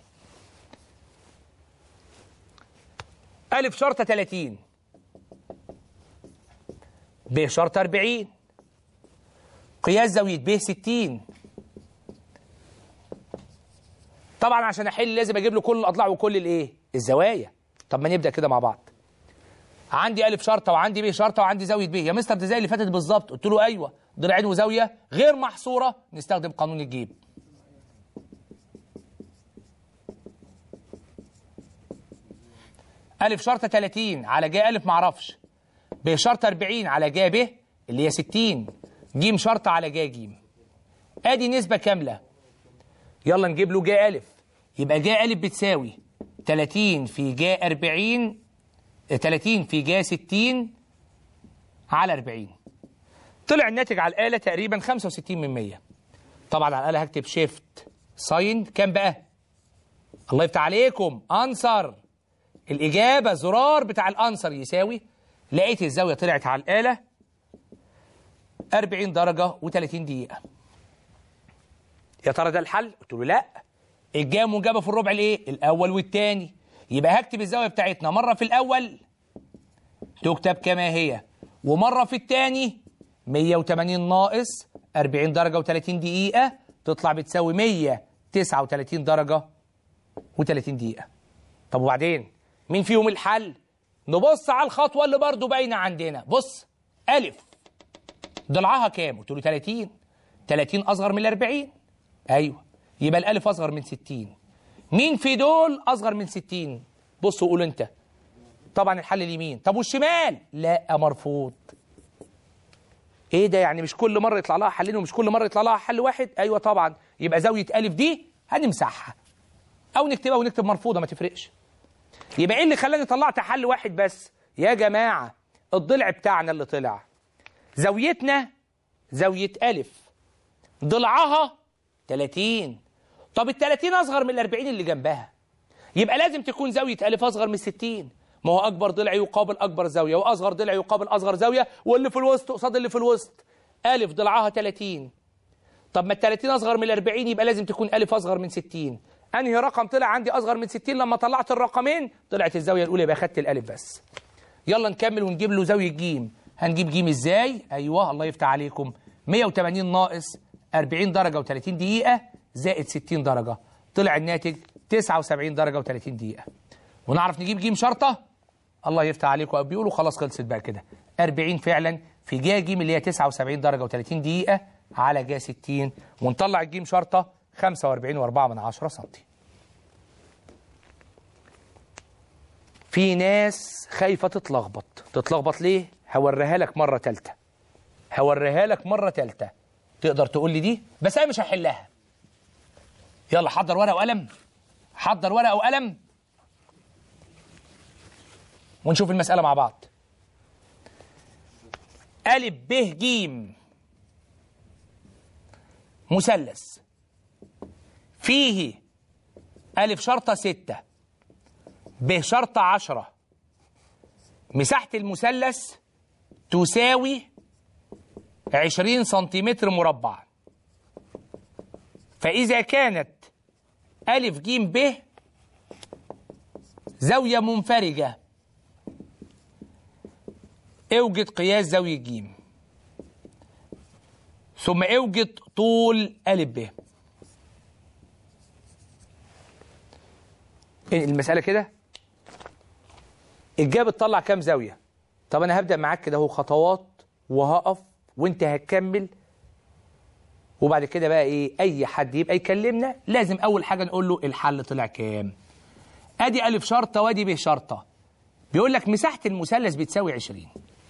أ شرطة 30 ب شرطة 40 قياس زاوية ب 60. طبعا عشان احل لازم اجيب له كل الاضلاع وكل الايه؟ الزوايا. طب ما نبدا كده مع بعض. عندي أ شرطة وعندي ب شرطة وعندي زاوية ب. يا مستر دي زي اللي فاتت بالظبط. قلت له ايوه، ضلعين وزاوية غير محصورة، نستخدم قانون الجيب. أ شرطة 30 على جا أ معرفش، ب شرطة 40 على جا ب اللي هي 60، ج شرطة على جا ج. ادي نسبة كاملة. يلا نجيب له جا أ. يبقى جا أ بتساوي 30 في جا 40، 30 في جا 60 على 40. طلع الناتج على الآلة تقريبا 65%. طبعا على الآلة هكتب شيفت ساين كام بقى؟ الله يفتح عليكم، أنسر. الإجابة زرار بتاع الأنسر يساوي، لقيت الزاوية طلعت على الآلة 40 درجة و30 دقيقة. يا ترى ده الحل؟ قلت له لا، الجا موجبة في الربع الايه؟ الأول والثاني. يبقى هكتب الزاوية بتاعتنا مرة في الأول تكتب كما هي، ومرة في الثاني 180 ناقص 40 درجة و30 دقيقة، تطلع بتساوي 139 درجة و30 دقيقة. طب وبعدين مين فيهم الحل؟ نبص على الخطوة اللي برضو باينة عندنا. بص، أ ضلعها كام؟ قلت له 30. 30 أصغر من 40. أيوه، يبقى الألف أصغر من 60. مين في دول أصغر من 60؟ بص وقول أنت. طبعا الحل اليمين. طب والشمال؟ لا، مرفوض. ايه ده؟ يعني مش كل مره يطلع لها حلين ومش كل مره يطلع لها حل واحد؟ ايوه طبعا. يبقى زاويه أ دي هنمسحها او نكتبها ونكتب مرفوضه، ما تفرقش. يبقى ايه اللي خلاني طلعت حل واحد بس؟ يا جماعه الضلع بتاعنا اللي طلع زاويتنا زاويه أ، ضلعها 30. طب ال 30 اصغر من ال 40 اللي جنبها، يبقى لازم تكون زاويه أ اصغر من 60. ما هو اكبر ضلع يقابل اكبر زاويه، واصغر ضلع يقابل اصغر زاويه، واللي في الوسط قصاد اللي في الوسط. أ ضلعها 30. طب ما ال 30 اصغر من ال 40، يبقى لازم تكون أ اصغر من 60. انهي رقم طلع عندي اصغر من 60؟ لما طلعت الرقمين طلعت الزاويه الاولى، يبقى خدت الالف بس. يلا نكمل ونجيب له زاويه ج. هنجيب ج ازاي؟ ايوه الله يفتح عليكم، 180 ناقص 40 درجه و30 دقيقه زائد 60 درجه، طلع الناتج 79 درجه و30 دقيقه. ونعرف نجيب ج شرطه؟ الله يفتح عليكم، بيقولوا خلاص خلصت بقى كده. 40 فعلا في جا ج اللي هي 79 درجه و30 دقيقه على جا 60، ونطلع الجيم شرطه 45.4 سم. في ناس خايفه تتلخبط ليه؟ هوريها لك مره ثالثه. تقدر تقول لي دي بس انا مش هحلها. يلا حضر ورقة وقلم، حضر ورقة وقلم ونشوف المسألة مع بعض. ألف ب ج مثلث فيه ألف شرطة 6 ب شرطة 10. مساحة المثلث تساوي 20 سنتيمتر مربع. فإذا كانت ألف ج ب زاوية منفرجة اوجد قياس زاوية ج، ثم اوجد طول ألف ب. المسألة كده الجاب تطلع كام زاوية؟ طب أنا هبدأ معاك كده اهو خطوات وهقف وأنت هتكمل، وبعد كده بقى إيه؟ أي حد يبقى يكلمنا لازم أول حاجة نقول له الحل طلع كام؟ أدي ألف شرطة وأدي ب شرطة. بيقول لك مساحة المثلث بتساوي 20.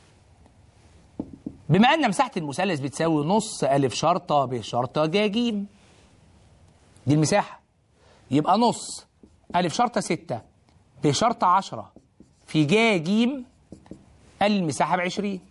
بما أن مساحة المثلث بتساوي نص ألف شرطة ب شرطة ج ج، دي المساحة، يبقى نص ألف شرطة 6 ب شرطة 10 في ج ج المساحة ب20،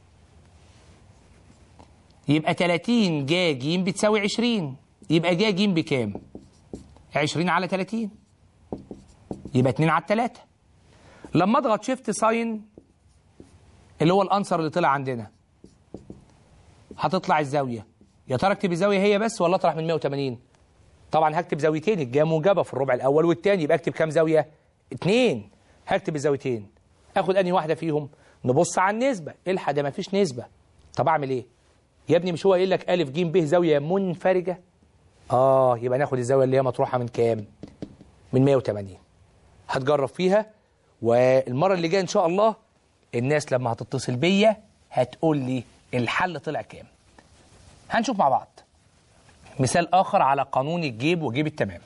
يبقى 30 ج ج بتساوي 20. يبقى ج ج بكام؟ 20 على 30 يبقى 2 على 3. لما اضغط شيفت ساين اللي هو الانسر اللي طلع عندنا هتطلع الزاوية. يا ترى اكتب الزاوية هي بس ولا اطرح من 180؟ طبعا هكتب زاويتين، الجا موجبة في الربع الأول والثاني، يبقى اكتب كام زاوية؟ 2. هكتب الزاويتين، اخد انهي واحدة فيهم؟ نبص على النسبة. الحق ده مفيش نسبة. طب اعمل ايه؟ يا ابني مش هو قايل لك ألف ج ب زاوية منفرجة؟ يبقى ناخد الزاوية اللي هي مطروحة من كام؟ من 180. هتجرب فيها، والمرة اللي جاية إن شاء الله الناس لما هتتصل بيا هتقول لي الحل طلع كام. هنشوف مع بعض مثال آخر على قانون الجيب وجيب التمام.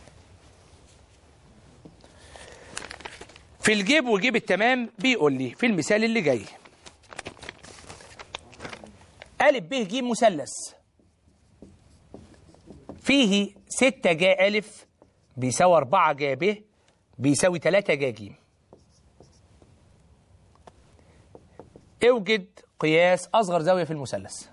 في الجيب وجيب التمام بيقول لي في المثال اللي جاي ألف ب ج مثلث فيه 6 ج ألف بيساوي 4 ج ب بيساوي 3 ج ج. اوجد قياس أصغر زاوية في المثلث.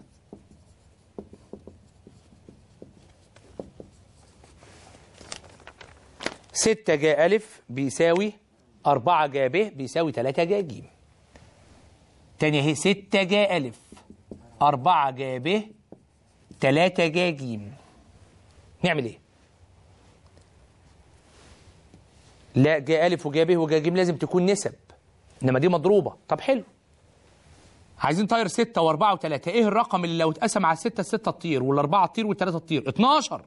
ستة ج ألف بيساوي 4 ج ب بيساوي 3 ج ج. تاني اهي 6 ج ألف 4 ج ب 3 ج ج. نعمل ايه؟ لا، ج ألف وج ب وج ج لازم تكون نسب، انما دي مضروبة. طب حلو، عايزين طاير 6 و4 و3. ايه الرقم اللي لو اتقسم على 6 6 تطير وال4 تطير وال3 تطير؟ 12.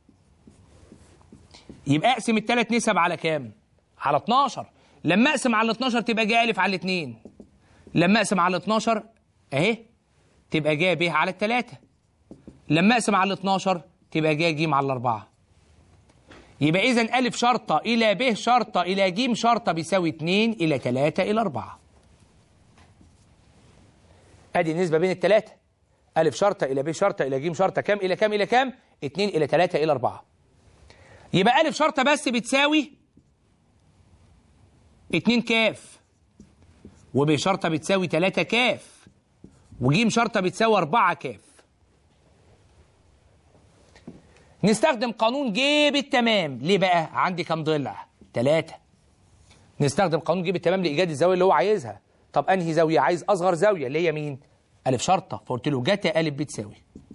يبقى اقسم الثلاث نسب على كام؟ على 12. لما اقسم على 12 تبقى ج ألف على 2. لما اقسم على 12 اهي تبقى ج ب على 3. لما اقسم على 12 تبقى ج ج على 4. يبقى اذا ألف شرطة إلى ب شرطة إلى ج شرطة بيساوي 2 إلى 3 إلى 4. ادي النسبة بين الثلاثة. ألف شرطة إلى ب شرطة إلى ج شرطة كام إلى كام إلى كام؟ 2 إلى 3 إلى 4. يبقى ألف شرطة بس بتساوي 2 كاف، وب شرطة بتساوي 3 كاف، وج شرطة بتساوي 4 كاف. نستخدم قانون جيب التمام. ليه بقى؟ عندي كام ضلع؟ 3. نستخدم قانون جيب التمام لإيجاد الزاوية اللي هو عايزها. طب أنهي زاوية؟ عايز أصغر زاوية اللي هي مين؟ ألف شرطة. فقلت له جتا ألف بتساوي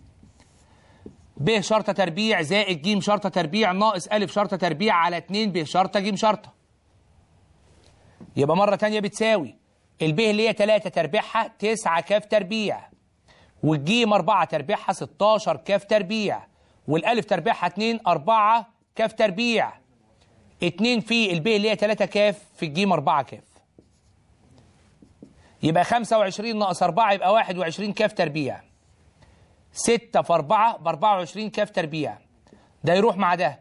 ب شرطة تربيع زائد ج شرطة تربيع ناقص ألف شرطة تربيع على 2 ب شرطة ج شرطة. يبقى مرة تانية بتساوي الب اللي هي 3 تربيعها 9 كاف تربيع، والجيم 4 تربيعها 16 كاف تربيع، والألف تربيعها 2 4 كاف تربيع. 2 في الب اللي هي 3 كاف في الجيم 4 كاف. يبقى 25 ناقص 4 يبقى 21 كاف تربيع. 6 في 4 ب 24 كاف تربيع. ده يروح مع ده.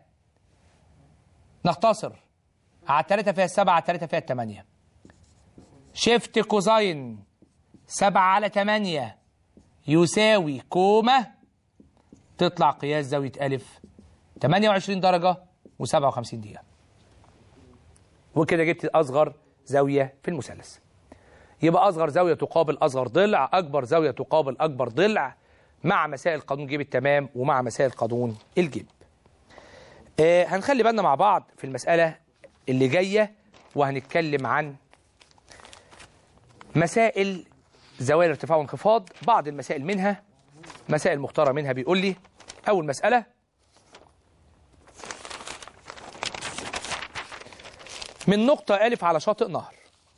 نختصر على 3 فيها 7 على 3 فيها 8. شيفت كوزاين 7 على 8 يساوي كومة، تطلع قياس زاوية ألف 28 درجة و57 دقيقة. وكده جبت أصغر زاوية في المثلث. يبقى أصغر زاوية تقابل أصغر ضلع، أكبر زاوية تقابل أكبر ضلع، مع مسائل قانون جيب التمام ومع مسائل قانون الجيب. هنخلي بالنا مع بعض في المسألة اللي جاية، وهنتكلم عن مسائل زوايا الارتفاع وانخفاض. بعض المسائل منها مسائل مختارة منها. بيقول لي أول مسألة: من نقطة ألف على شاطئ نهر.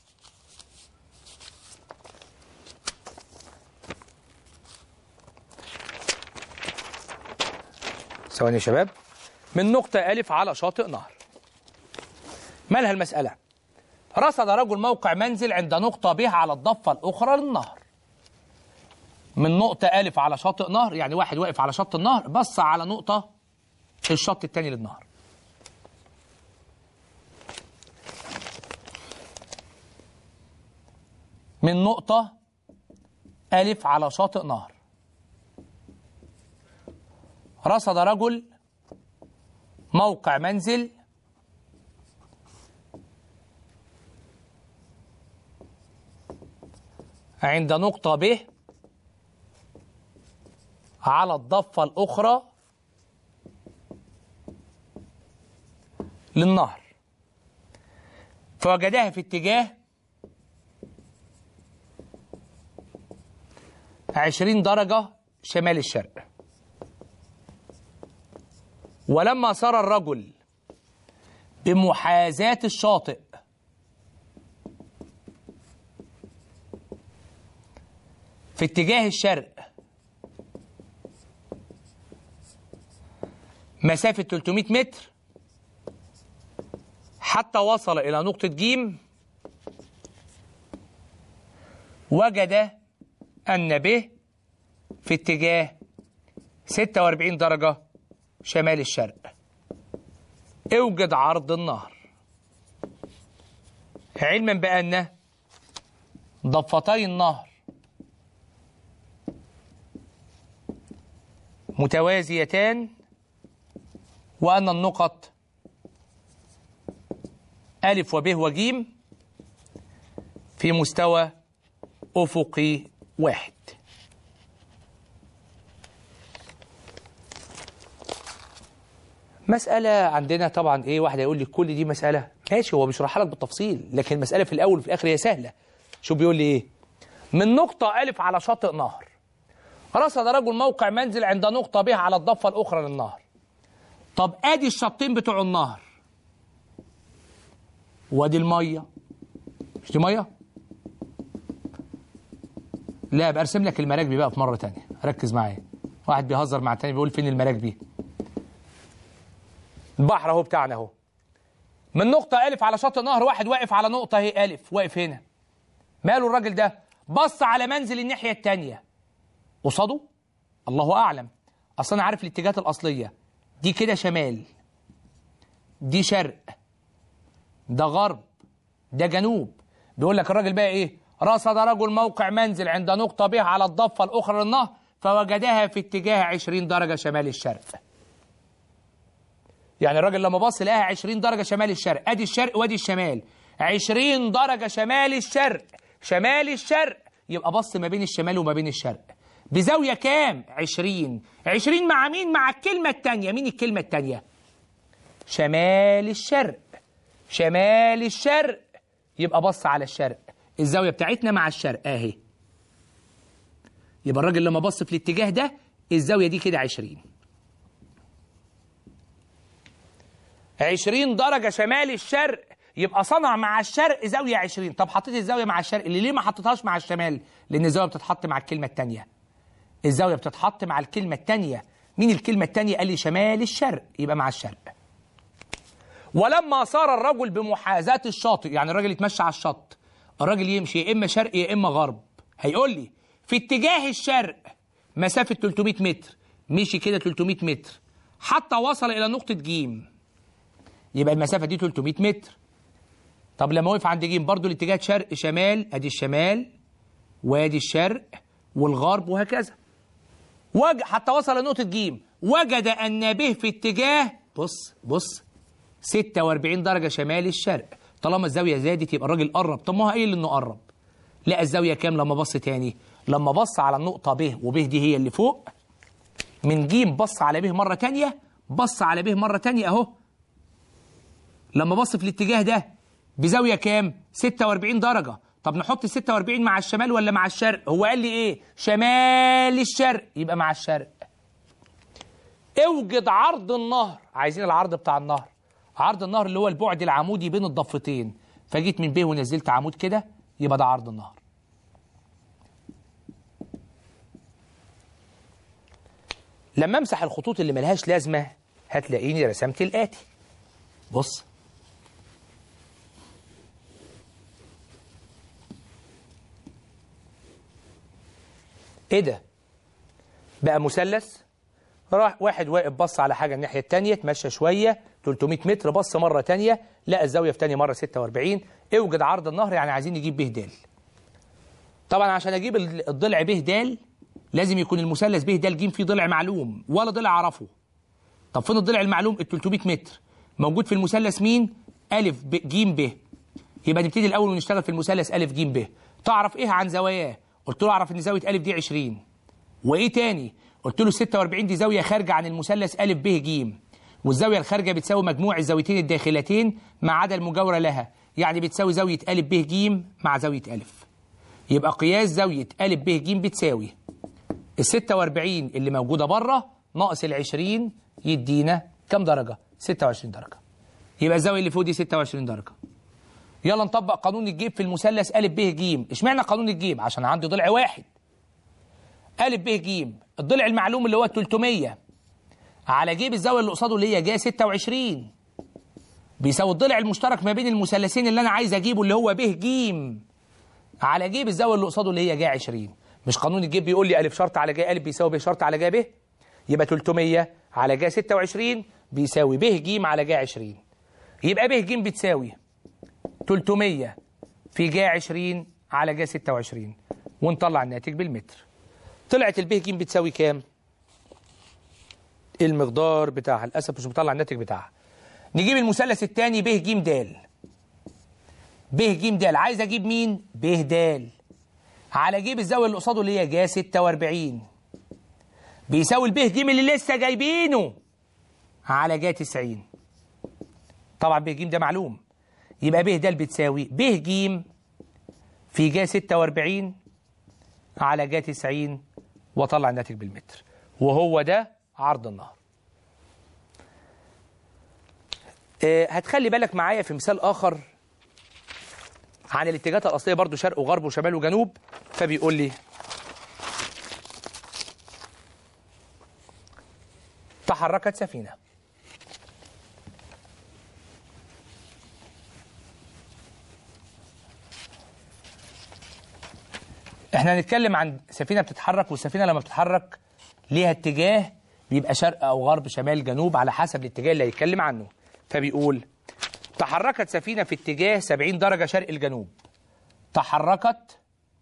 ثواني يا شباب. من نقطة ألف على شاطئ نهر. مالها المسألة؟ رصد رجل موقع منزل عند نقطة ب على الضفة الأخرى للنهر. من نقطة ألف على شاطئ نهر، يعني واحد واقف على شط النهر بص على نقطة الشط الثاني للنهر. من نقطة ألف على شاطئ نهر، رصد رجل موقع منزل عند نقطة ب على الضفة الأخرى للنهر، فوجدها في اتجاه 20 درجة شمال الشرق. ولما سار الرجل بمحاذاة الشاطئ في اتجاه الشرق مسافة 300 متر حتى وصل إلى نقطة ج، وجد أن ب في اتجاه 46 درجة شمال الشرق. اوجد عرض النهر، علما بأن ضفتي النهر متوازيتان، وأن النقط ألف وب وج في مستوى أفقي واحد. مسألة عندنا طبعا ايه، واحد هيقول لي كل دي مسألة ماشي، هو بيشرحها لك بالتفصيل، لكن المسألة في الأول وفي الآخر هي سهلة. شو بيقول لي ايه؟ من نقطة ألف على شاطئ نهر، رصد رجل موقع منزل عند نقطة ب على الضفة الأخرى للنهر. طب ادي الشطين بتوع النهر، وادي المية. مش دي مية؟ لا، برسم لك المراكبي بقى في مرة تانية، ركز معايا. واحد بيهزر مع التاني بيقول فين المراكبي؟ البحر اهو بتاعنا اهو. من نقطة ألف على شاطئ نهر، واحد واقف على نقطة اهي ألف، واقف هنا. ماله الراجل ده؟ بص على منزل الناحية التانية قصاده؟ الله أعلم، أصل أنا عارف الاتجاهات الأصلية. دي كده شمال، دي شرق، ده غرب، ده جنوب. بيقول لك الراجل بقى إيه؟ رصد رجل موقع منزل عند نقطة ب على الضفة الأخرى للنهر، فوجدها في اتجاه 20 درجة شمال الشرق. يعني الراجل لما بص لقاها 20 درجة شمال الشرق، ادي الشرق وادي الشمال. 20 درجة شمال الشرق، شمال الشرق، يبقى بص ما بين الشمال وما بين الشرق بزاوية كام؟ 20. 20 مع مين؟ مع الكلمة التانية. مين الكلمة التانية؟ شمال الشرق، شمال الشرق، يبقى بص على الشرق. الزاوية بتاعتنا مع الشرق اهي. يبقى الراجل لما بص في الاتجاه ده الزاوية دي كده 20. 20 درجة شمال الشرق، يبقى صنع مع الشرق زاوية 20. طب حطيت الزاوية مع الشرق اللي ليه ما حطيتهاش مع الشمال؟ لأن الزاوية بتتحط مع الكلمة التانية. الزاوية بتتحط مع الكلمة التانية. مين الكلمة التانية؟ قال لي شمال الشرق، يبقى مع الشرق. ولما صار الرجل بمحاذاة الشاطئ، يعني الراجل يتمشى على الشط، الراجل يمشي يا إما شرق يا إما غرب، هيقول لي في اتجاه الشرق مسافة 300 متر، مشي كده 300 متر حتى وصل إلى نقطة ج، يبقى المسافة دي 300 متر. طب لما وقف عند ج برضه الاتجاه شرق شمال، ادي الشمال وادي الشرق والغرب وهكذا. حتى وصل لنقطة ج، وجد أن ب في اتجاه بص 46 درجة شمال الشرق. طالما الزاوية زادت يبقى الراجل قرب. طب ما هو قايل إنه قرب. لقى الزاوية كام لما بص تاني؟ لما بص على النقطة ب، وب دي هي اللي فوق، من ج بص على ب مرة تانية، بص على ب مرة تانية أهو. لما بص في الاتجاه ده بزاوية كام؟ 46 درجة. طب نحط ال 46 مع الشمال ولا مع الشرق؟ هو قال لي إيه؟ شمال الشرق، يبقى مع الشرق. اوجد عرض النهر. عايزين العرض بتاع النهر. عرض النهر اللي هو البعد العمودي بين الضفتين. فجيت من ب ونزلت عمود كده، يبقى ده عرض النهر. لما امسح الخطوط اللي ملهاش لازمة هتلاقيني رسمت الآتي. بص، ايه ده؟ بقى مثلث. راح واحد واقف بص على حاجة الناحية التانية، اتمشى شوية 300 متر، بص مرة تانية لقى الزاوية في تاني مرة 46. اوجد عرض النهر، يعني عايزين نجيب ب د. طبعا عشان اجيب الضلع ب د لازم يكون المثلث ب د ج فيه ضلع معلوم ولا ضلع اعرفه. طب فين الضلع المعلوم؟ ال 300 متر موجود في المثلث مين؟ أ ب ج ب. يبقى نبتدي الأول ونشتغل في المثلث أ ج ب. تعرف إيه عن زواياه؟ قلت له أعرف إن زاوية أ دي 20. وإيه تاني؟ قلت له 46 دي زاوية خارجة عن المثلث أ ب ج، والزاوية الخارجة بتساوي مجموع الزاويتين الداخلتين ما عدا المجاورة لها، يعني بتساوي زاوية أ ب ج مع زاوية أ. يبقى قياس زاوية أ ب ج بتساوي ال 46 اللي موجودة بره ناقص ال 20 يدينا كام درجة؟ 26 درجة. يبقى الزاوية اللي فوق دي 26 درجة. يلا نطبق قانون الجيب في المثلث أ ب ج. اشمعنى قانون الجيب؟ عشان عندي ضلع واحد. أ ب ج الضلع المعلوم اللي هو 300 على جيب الزاوية اللي قصاده اللي هي جا 26 بيساوي الضلع المشترك ما بين المثلثين اللي أنا عايز أجيبه اللي هو ب ج على جيب الزاوية اللي قصاده اللي هي جا 20. مش قانون الجيب بيقول لي أ شرط على جا أ بيساوي ب شرط على جا ب؟ يبقى 300 على جا 26 بيساوي ب ج على جا 20. يبقى ب ج بتساوي 300 في جا 20 على جا 26، ونطلع الناتج بالمتر. طلعت الب ج بتساوي كام؟ المقدار بتاعها. للاسف مش بطلع الناتج بتاعها. نجيب المثلث الثاني ب ج د. ب ج د عايز اجيب مين؟ ب د على جيب الزاويه اللي قصاده اللي هي جا 46 بيساوي الب ج اللي لسه جايبينه على جا 90. طبعا ب ج ده معلوم، يبقى ب د بتساوي ب ج في جا 46 على جا 90، واطلع الناتج بالمتر. وهو ده عرض النهر. هتخلي بالك معايا في مثال آخر عن الاتجاهات الأصلية برضو، شرق وغرب وشمال وجنوب. فبيقول لي تحركت سفينة احنا هنتكلم عن سفينة بتتحرك، والسفينة لما بتتحرك ليها اتجاه بيبقى شرق أو غرب شمال جنوب على حسب الاتجاه اللي هيتكلم عنه. فبيقول تحركت سفينة في اتجاه 70 درجة شرق الجنوب. تحركت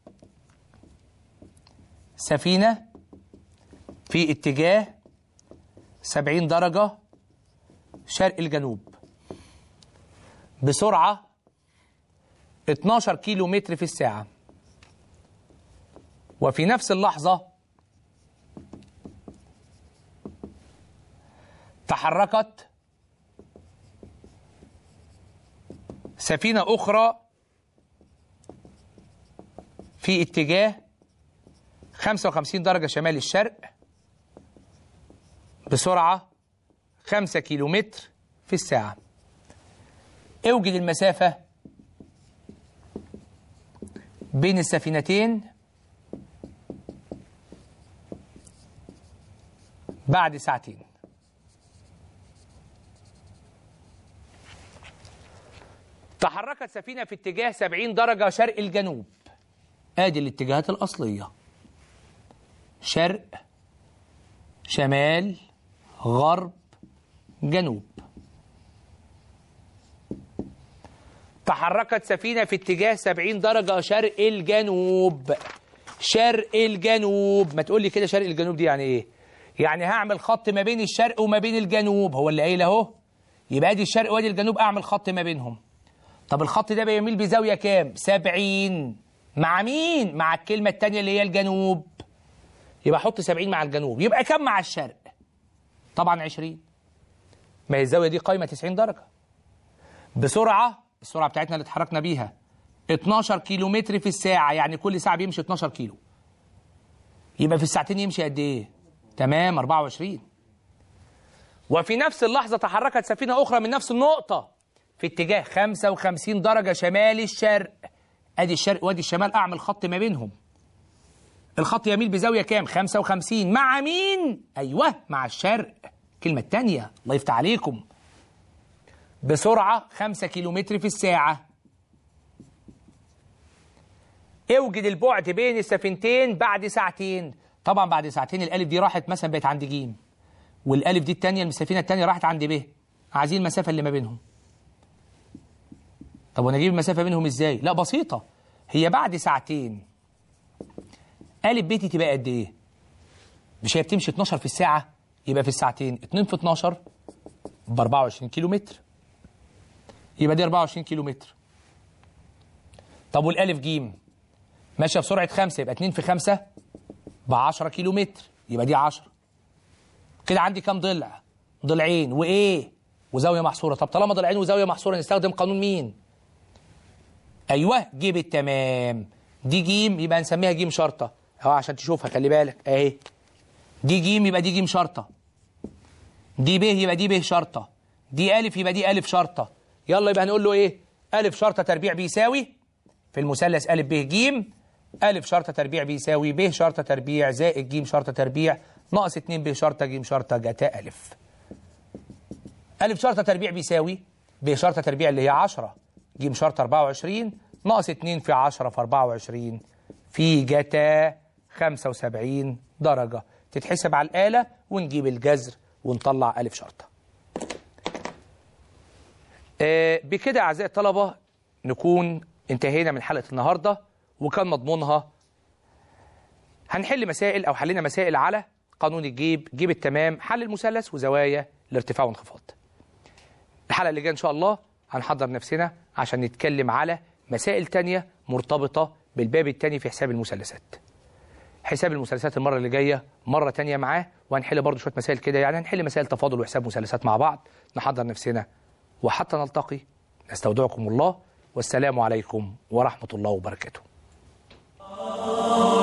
سفينة في اتجاه 70 درجة شرق الجنوب بسرعة 12 كيلو متر في الساعة، وفي نفس اللحظة تحركت سفينة أخرى في اتجاه 55 درجة شمال الشرق بسرعة 5 كيلو متر في الساعة. اوجد المسافة بين السفينتين بعد ساعتين. تحركت سفينة في اتجاه 70 درجة شرق الجنوب. ادي الاتجاهات الأصلية: شرق، شمال، غرب، جنوب. تحركت سفينة في اتجاه 70 درجة شرق الجنوب. شرق الجنوب. ما تقول لي كده شرق الجنوب دي يعني ايه؟ يعني هعمل خط ما بين الشرق وما بين الجنوب، هو اللي قايل اهو. يبقى ادي الشرق وادي الجنوب اعمل خط ما بينهم. طب الخط ده بيميل بزاويه كام؟ 70. مع مين؟ مع الكلمه الثانيه اللي هي الجنوب. يبقى احط 70 مع الجنوب. يبقى كام مع الشرق؟ طبعا 20. ما هي الزاويه دي قايمه 90 درجه. بسرعه، السرعه بتاعتنا اللي اتحركنا بيها 12 كيلومتر في الساعه، يعني كل ساعه بيمشي 12 كيلو. يبقى في الساعتين يمشي قد ايه؟ تمام 24. وفي نفس اللحظه تحركت سفينه اخرى من نفس النقطه في اتجاه 55 درجه شمال الشرق. ادي الشرق وادي الشمال، اعمل خط ما بينهم. الخط يميل بزاويه كام؟ 55. مع مين؟ ايوه مع الشرق. الكلمه الثانيه، الله يفتح عليكم. بسرعه 5 كيلومتر في الساعه. اوجد البعد بين السفينتين بعد ساعتين. طبعا بعد ساعتين الالف دي راحت مثلا بقت عند ج، والالف دي الثانيه السفينه الثانيه راحت عند ب. عايزين المسافه اللي ما بينهم. طب وانا اجيب المسافه بينهم ازاي؟ لا بسيطه، هي بعد ساعتين الف ب دي تبقى قد ايه؟ مش هي بتمشي 12 في الساعه؟ يبقى في الساعتين 2 في 12 ب 24 كيلومتر. يبقى دي 24 كيلومتر. طب والالف ج ماشيه بسرعه 5، يبقى 2 في 5 ب 10 كيلومتر. يبقى دي 10. كده عندي كام ضلع؟ ضلعين وايه؟ وزاويه محصوره. طب طالما ضلعين وزاويه محصوره نستخدم قانون مين؟ ايوه جيب التمام. دي ج يبقى نسميها ج شرطه اهو عشان تشوفها، خلي بالك اهي. دي ج يبقى دي ج شرطه. دي ب يبقى دي ب شرطه. دي الف يبقى دي الف شرطه. يلا يبقى هنقول له ايه؟ الف شرطه تربيع بيساوي في المثلث الف ب ج، الف شرطه تربيع بيساوي ب شرطه تربيع زائد ج شرطه تربيع ناقص 2 ب شرطه ج شرطه جتا الف. الف شرطه تربيع بيساوي ب شرطه تربيع اللي هي 10 ج شرطه 24 ناقص 2 في 10 في 24 في جتا 75 درجه. تتحسب على الاله ونجيب الجذر ونطلع الف شرطه. بكده اعزائي الطلبه نكون انتهينا من حلقه النهارده، وكان مضمونها هنحل مسائل او حلينا مسائل على قانون الجيب، جيب التمام، حل المثلث، وزوايا الارتفاع وانخفاض. الحلقه اللي جايه ان شاء الله هنحضر نفسنا عشان نتكلم على مسائل تانية مرتبطه بالباب الثاني في حساب المثلثات. حساب المثلثات المره اللي جايه مره تانية معاه، وهنحل برضو شويه مسائل كده، يعني هنحل مسائل تفاضل وحساب مثلثات مع بعض. نحضر نفسنا، وحتى نلتقي نستودعكم الله، والسلام عليكم ورحمه الله وبركاته.